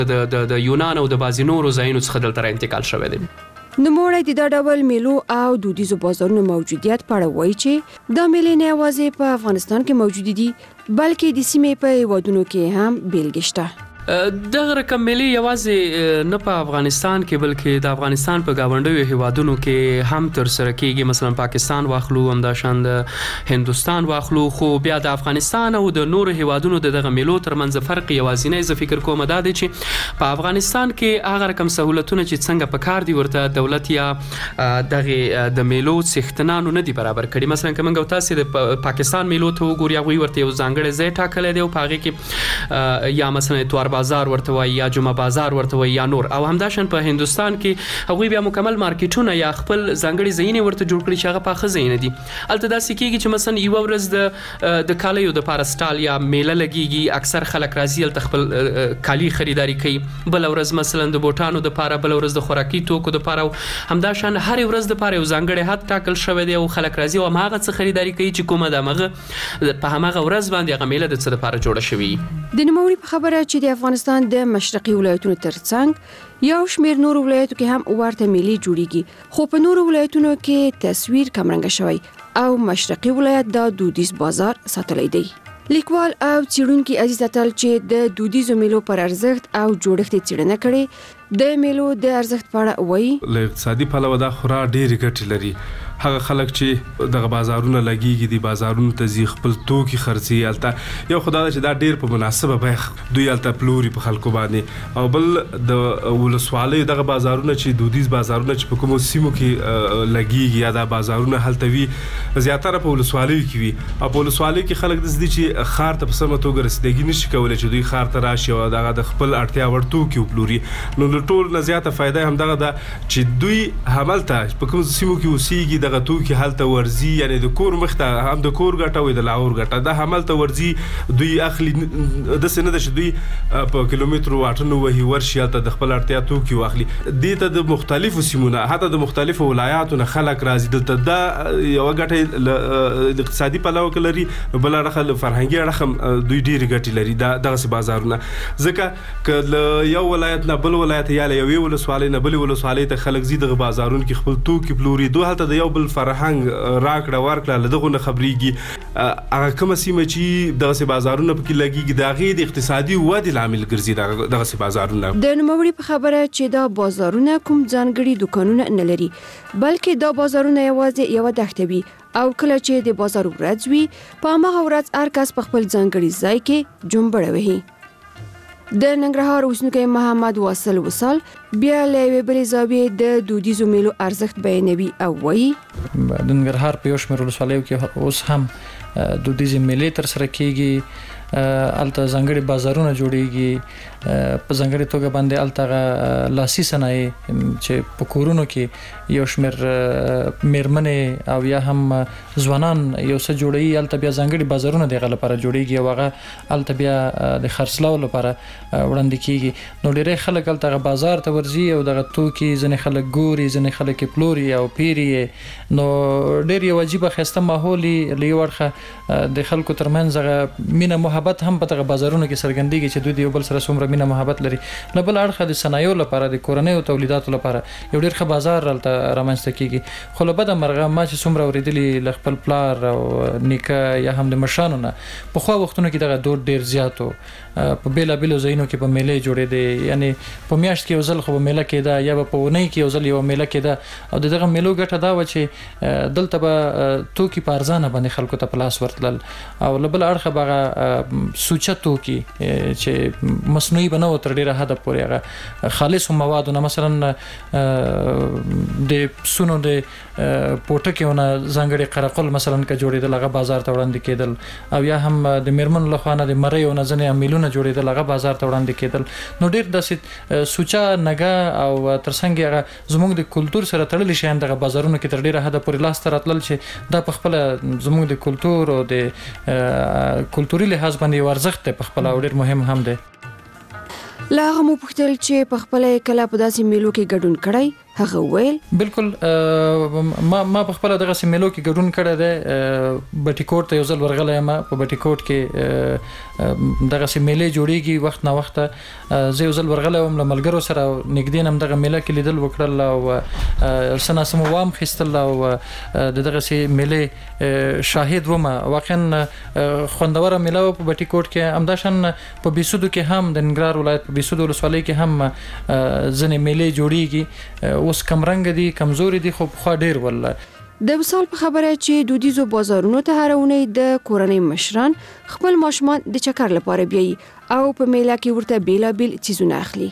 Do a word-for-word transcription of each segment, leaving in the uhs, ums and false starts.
د د یونان او د بعضې نورو ځایونو څخه دلته را انتقال شوی دی. نوموړی د دا ډول میلو او دودیزو بازارونو موجودیت په اړه وایي چې دا میلې نه یوازې په افغانستان کې موجود دي بلکې د سیمې په هیوادونو کې هم بیلګې شته. دغه رقم ملي یوازې نه په افغانستان کې بلکې د افغانستان په گاونډیو هیوادونو کې هم تر سره کیږي. مثلا پاکستان واخلو، همداشان د هندوستان واخلو، خو بیا د افغانستان او د نورو هیوادونو د دغه ملو ترمنځ فرق یوازینی زه فکر کوم دا دی چې په افغانستان کې هغه رقم سہولتونه چې څنګه په کار دي ورته دولت یا دغه د ملو څښتنانو نه دي برابر کړي. مثلا که موږ تاسو د پاکستان ملو ته وګورئ، هغوی ورته یو ځانګړی ځای ټاکلی دی او په هغې کې یا مثلا اتوار بازار ورته وایي یا جمعه بازار ورته وایي یا نور، او همداشان په هندوستان کې هغوی بیا مکمل مارکیټونه یا خپل ځانګړي ځایونه ورته جوړ کړي چې هغه پاخه ځایونه دي. هلته داسې کېږي چې مثلا یوه ورځ د د کالیو دپاره سټال یا میله لګېږي، اکثر خلک راځي هلته خپل کالي خریداري کوي. بله ورځ مثلا د بوټانو دپاره، بله ورځ د خوراکي توکو دپاره، همداشان هرې ورځ دپاره یو ځانګړی حد ټاکل شوی دی او خلک راځي او هماغه څه خریداري کوي چې کومه د همغه په هماغه ورځ باندې هغه میله د څه دپاره جوړه شوې. د نوموړي په خبره چې د افغانستان د مشرقي ولایتونو ترڅنګ یو شمېر نورو ولایتو کې هم ورته میلې جوړیږي، خو په نورو ولایتونو کې تصویر کمرنګه شوی او مشرقي ولایت دا دودیز بازار ساتلی دی. لیکوال او څېړونکي عزیز اتل چې د دودیزو میلو پر ارزښت او جوړښت یې څېړنه کړې، د میلو د ارزښت په اړه وایي. له اقتصادي پلوه دا خورا ډېرې ګټې لري. هغه خلک چې دغه بازارونه لګیږي دي بازارونو ته ځي خپل توکي خرڅي، هلته یو خو دا چې دا ډېر په مناسبه بیه دوی هلته پلوري په خلکو باندې، او بل د ولسوالیو دغه بازارونه چې دودیز بازارونه چې په کومو سیمو کې لګیږي یا دا بازارونه هلته وي زیاتره په ولسوالیو کې وي، او په ولسوالیو کې خلک داسې دي چې ښار ته په سمه توګه رسیدګي نشي کولی چې دوی ښار ته راشي او دغه د خپل اړتیا وړ توکي وپلوري. نو له ټول نه زیاته فایده همدغه ده چې دوی هملته په کومو سیمو کې اوسیږي دغه توکي هلته ورځي، یعنی د کور مخته هم د کور ګټه وي د لاهور ګټه دا هملته ورځي، دوی اخلي. داسې نه ده چې دوی په کیلومترو واټنو وهي ورشي هلته د خپل اړتیا توکي واخلي. دې ته د مختلفو سیمونه حتی د مختلفو ولایاتو نه خلک راځي دلته. دا یوه ګټه د اقتصادي پلوه کې لري، بله اړخه له فرهنګي اړخه هم دوی ډېرې ګټې لري دغسې بازارونه. ځکه که له یو ولایت نه بل ولایت یا له یوې ولسوالۍ نه بلې ولسوالۍ ته خلک ځي دغه بازارونو کې خپل توکي پلوري، دوی هلته د یو بل فرهنګ راکړه ورکړه له دغو نه خبرېږي. هغه کومه سیمه چې دغسې بازارونه پکې لګېږي د هغې د اقتصادي ودې لامل ګرځي دغسې بازارونه. د نوموړي په خبره چې دا بازارونه کوم ځانګړي دوکانونه نه لري بلکې دا بازارونه یوازې یوه دښته وي او کله چې د بازار ورځ وي په هماغه ورځ هر کس په خپل ځانګړي ځای کې جنبړه وهي. د ننګرهار اوسېدونکی محمد واصل وصال بیا له یوې بلې زاویې د دودیزو میلو ارزښت بیانوي او وایي. د ننګرهار په یو شمېر ولسوالیو کې اوس هم دودیزې میلې ترسره کیږي، هلته ځانګړي بازارونه جوړیږي، په ځانګړې توګه باندې هلته لاسي صنایع چې په کورونو کې یو شمېر میرمنې او یا هم ځوانان یو څه جوړوي، هلته بیا ځانګړي بازارونه د هغه لپاره جوړیږي او هغه هلته بیا د خرڅلاو لپاره وړاندې کیږي. نو ډېری خلک هلته هغه بازار ته ورځي او دغه توکي ځینې خلک ګوري، ځینې خلک یې پلوري او پیري یې. نو ډېر یو عجیبه ښایسته ماحول یې له یو اړخه د خلکو ترمنځ هغه مینه محبت هم په دغه بازارونو کې څرګندېږي چې دوی د یو بل سره څومره مینه محبت لري. له بل اړخه د صنایعو لپاره د کورنیو تولیداتو لپاره یو ډېر ښه بازار هلته رامنځته کېږي. خو له بده مرغه ما چې څومره اورېدلي له خپل پلار او نیکه یا هم د مشرانو نه پخوا وختونو کې دغه دود ډېر زیات و، په بېلابېلو ځایونو کې به میلې جوړېدې، یعنی په میاشت کې یو ځل خو به میله کېده یا به په اونۍ کې یو ځل یوه میله کېده. او د دغه میلو ګټه دا وه چې دلته به توکي په ارزانه باندې خلکو ته په لاس ورتلل، او له بل اړخه به هغه سوچه توکي چې مصنوعي به نه و تر ډېره حده پورې هغه خالصو موادو نه، مثلا د پسونو د پوټکیو نه ځانګړي قرقل مثلا که جوړېدل هغه بازار ته وړاندې کېدل، او یا هم د میرمنو لخوا نه د مریو نه ځینې میلونه جوړېدل هغه بازار ته وړاندې کېدل. نو ډېر داسې سوچه نګه او ترڅنګ یې هغه زموږ د کلتور سره تړلي شیان دغه بازارونو کې تر ډېره حده پورې لاس ته راتلل چې دا په خپله زموږ د کلتور او د کلتوري لحاظ باندې یو ارزښت دی په خپله او ډېر مهم هم دی. له هغه مو پوښتل چې په خپله یې کله په داسې میلو کې ګډون کړی هغه ویل بالکل ما ما په خپل دغه سیملو کې ګډون کړی دی بټیکوټ ته یو ځل ورغلی یم په بټیکوټ کې دغه سیملې جوړیږي وخت نه وخت زه یو ځل ورغلی وم له ملګرو سره نږدې نم دغه میله کې لیدل وکړل او سنا سم وام خستل او دغه سیملې شاهد وم واقعا خوندوره میله په بټیکوټ کې همداشان په بیسودو کې هم د ننګرهار ولایت په بیسودو ولسوالۍ کې هم ځنې میلې جوړیږي اوس کمرنګ دي کمزوري دي خو خو ډیر والله د مثال په خبره چې دودیزو بازارونو ته هرونه د کورنۍ مشران خپل ماشومان د چکر لپاره بیاي او په میله کې ورته بیلا بیل چیزونه اخلي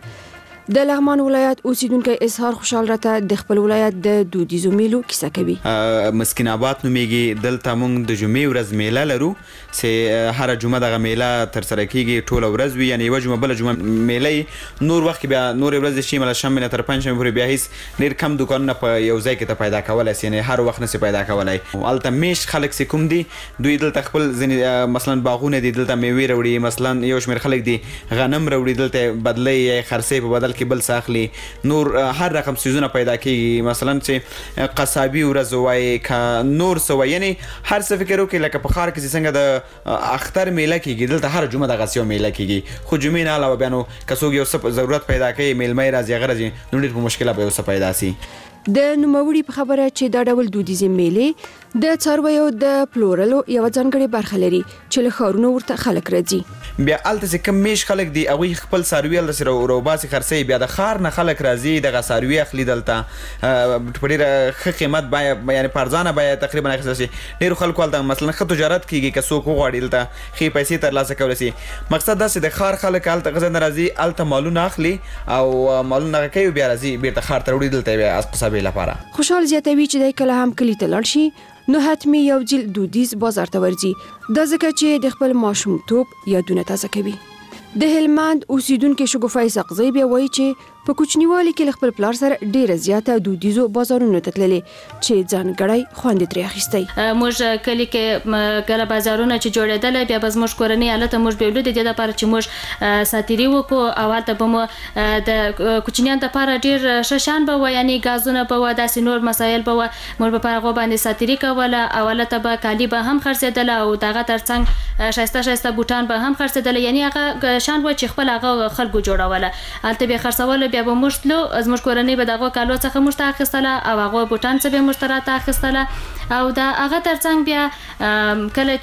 د لغمان ولایت اوسیدونکو اظهار خوشحال راته د خپل ولایت د دودیزو میلو کیسه کوي مسکین آباد نومېږي دلته موږ د جمعې ورځ میله لرو چې هر جمعه دغه میله تر سره کیږي ټول ورځ وي یعنی یو جمعه بل جمعه میله نور وخت بیا نور ورځ شي مله شم نه تر پنځه پورې بیا هیڅ ډیر کم دکانونه په یو ځای کې ته پیدا کولای یعنی هر وخت نه پیدا کولای الته میش خلک سې کوم دي دوی دلته خپل ځنې مثلا باغونه دي دلته میوه وروړي مثلا یو شمېر خلک دي غنم وروړي دلته بدلې خرڅې په بدل کې بل ساخلي نور هر رقم سيزونه پیدا کیږي مثلا چې قصابي ورځ وای کا نور سو یعنی هر څه فکر وکړي لکه په خار کې څنګه د اختر میله کیږي دلته هر جمعه د غسیو میله کیږي خو جمعې نه علاوه بیانو کڅوګ یو څه ضرورت پیدا کوي میلمه راځي غرض نو ډېر مشکله به وسه پیدا سي د نوموړي په خبره چې دا ډول دودیزي میلې د څارویو د پلورلو یو ځانګړي برخه لري چې له ښارونو ورته خلک راځي بیا الته چې کم میش خلک دی او خپل څاروي له سره وروباسي خرڅي بیا د ښار نه خلک راځي دغه څاروي اخلي دلته په ډیره ښه قیمت بیا یعنی پرځانه بیا تقریبا اخیستل شي ډیر خلکو الته مثلا ښه تجارت کیږي که څوک وغواړي دلته ښې پیسې ترلاسه کولی شي مقصد دا چې د ښار خلک الته غزه راځي الته مالونه اخلي او مالونه کوي بیا راځي بیرته ښار ته وړي دلته بیا قصابي لپاره خوشحال زیاتوي چې د کله هم کلی ته لاړ شي نو حتمی یو جل دودیز بازار ته ورځي د ځکه چې د خپل ماشومتوب یادونه تازه کوي د هلمند اوسیدونکو شګوفای سقزی بیا وایي چې په کوچنیوالي کې خپل پلار سره ډیره زیاته دودیزو بازارونو ته تللې چې ځانګړی خوند ترې اخیستی موږ کلی کې کله بازارونه چې جوړېدل بیا به زموږ کورنۍ حالت موږ به ولود د دې لپاره چې موږ ساتيري وکړو او حالت به مو د کوچنیان لپاره ډیر ششان به و یعنی غازونه به و داسې نور مسایل به و موږ په هغه باندې ساتيري کوله او حالت به کالی به هم خرڅېدل او دغه ترڅنګ شایسته شایسته بوټان به هم خرڅېدل یعنی هغه شان و چې خپل هغه خلکو جوړوله البته به خرڅول بیا به مشتلو از مش کورنۍ به دغه کالو څخه مشته اخیستله او هغه بوټان څخه به مشترات اخیستله او دا هغه ترڅنګ بیا کله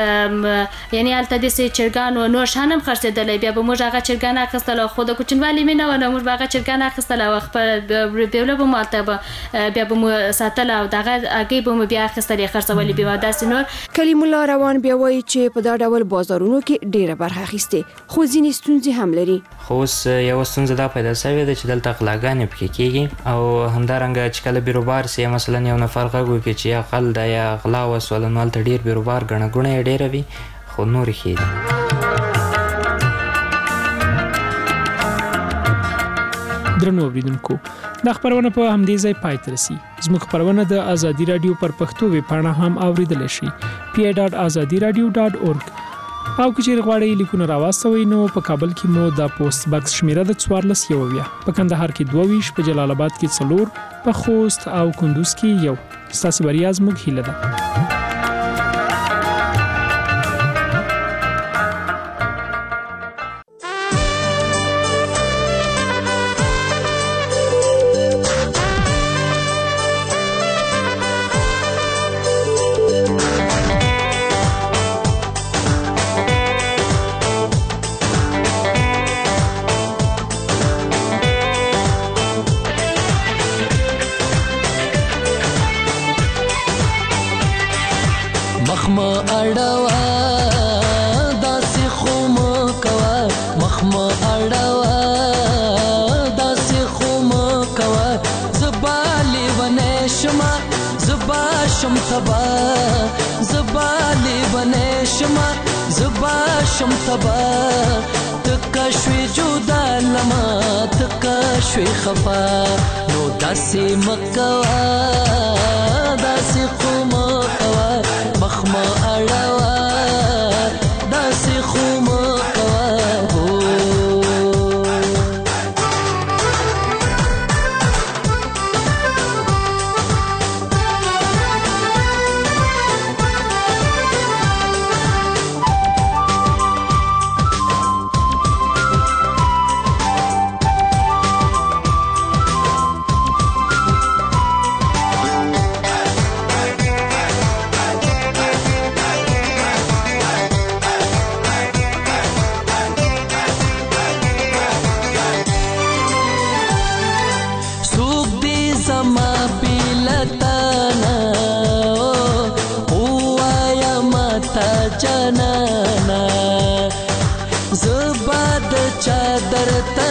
چې یعنی البته د سي چرګانو نور شانم خرڅېدل بیا به موږ هغه چرګان اخیستله خو د کوچنوالي مینه و نه موږ هغه چرګان اخیستله او خپل بیول به مالته بیا به مو ساتله او دغه هغه به مو بیا اخیستله خرڅولې بیا داسې نور کلیم الله روان بیا وایي چې په دا ډول بازارونو کې ډیره برخه اخیسته خو ځینې ستونزې هم لري خو اوس یو ستونزه دا پیدا شوې ده چې دلته غلاګانې پکې کېږي او همدارنګه چې کله بیروبار سي مثلا یو نفر غږ وکړي چې یا غل ده یا غلا وسول نو هلته ډېر بیروبار ګڼه ګوڼه یې ډېره وي خو نورې ښې دي درنو اوریدونکو دا خبرونه په همدې ځای پای ته رسي زموږ خبرونه د ازادي رادیو پر پښتو ویب پاڼه هم اوریدل شي پی ای ډاټ ازادي رادیو ډاټ اورګ او که چیرې غواړئ لیکونه راواستوئ نو په کابل کې مو د پوسټ باکس شمیره د څوارلس یوویه په کندهار کې دوه ویشت په جلال آباد کې څلور په خوست او کندوز کې یو ستاسو بریا زموږ هیله ده شم تبا تکا شوی جدا لما تکا شوی خفا نو داسی مکوا داسی خوم کوا مخما اڑوا داسی خوم کوا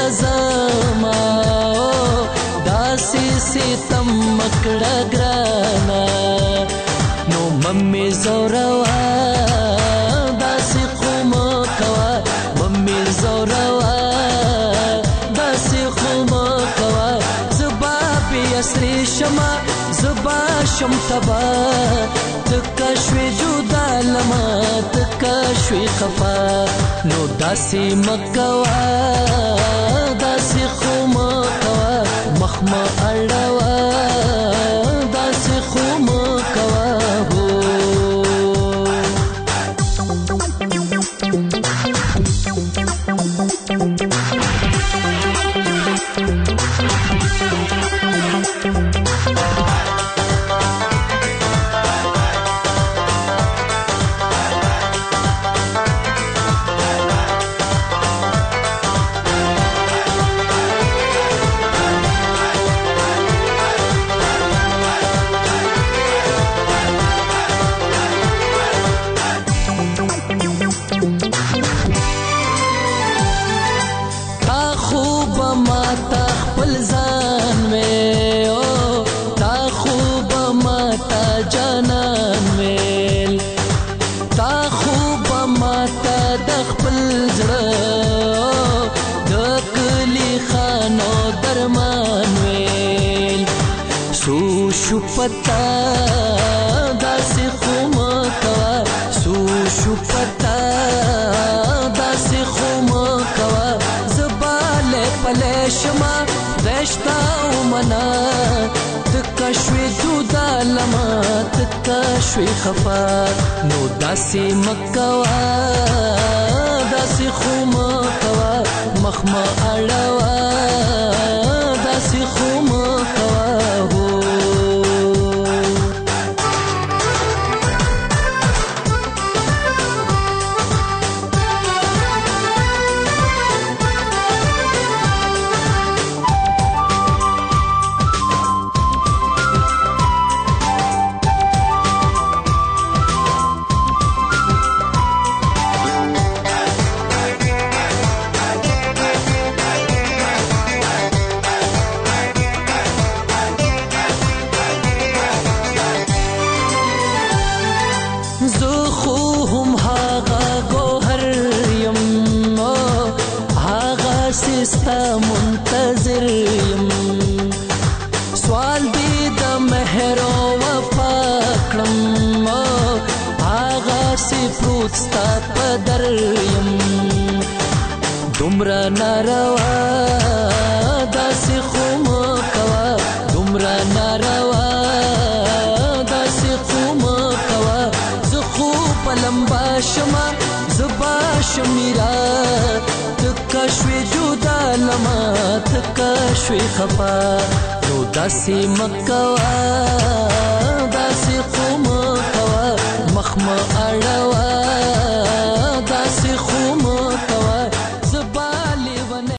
زما داسې ستم مکړه ګرانا نو ممې زوروا داسې قوم کوا ممې زوروا داسې قوم کوا زبا په اسري شما زبا شم تبا تکا شوي جدا لما تکا شوي خفا نو داسې مکوا داسې قوم کوا مخما اړوا داسې قوم کوا هو پتا داسې خوم کوا سو شو پتا داسې خوم کوا زباله پله شما رشتا ومنا تکا شوي جدا لما تکا شوي خفا نو داسې مکوا داسې خوم کوا مخما اړوا داسې خوم کوا هو منتظر یم سوال دی د مهر او وفا کړم هغه سی پروت ستا په در یم دومره ناروا داسې خوم کوا دومره ناروا داسې خوم کوا زه خو په لمبا شما زبا شمیرا تکا شوي جدا لما تکا شوي خفا نو داسې مکوا داسې قوم کوا مخما اړوا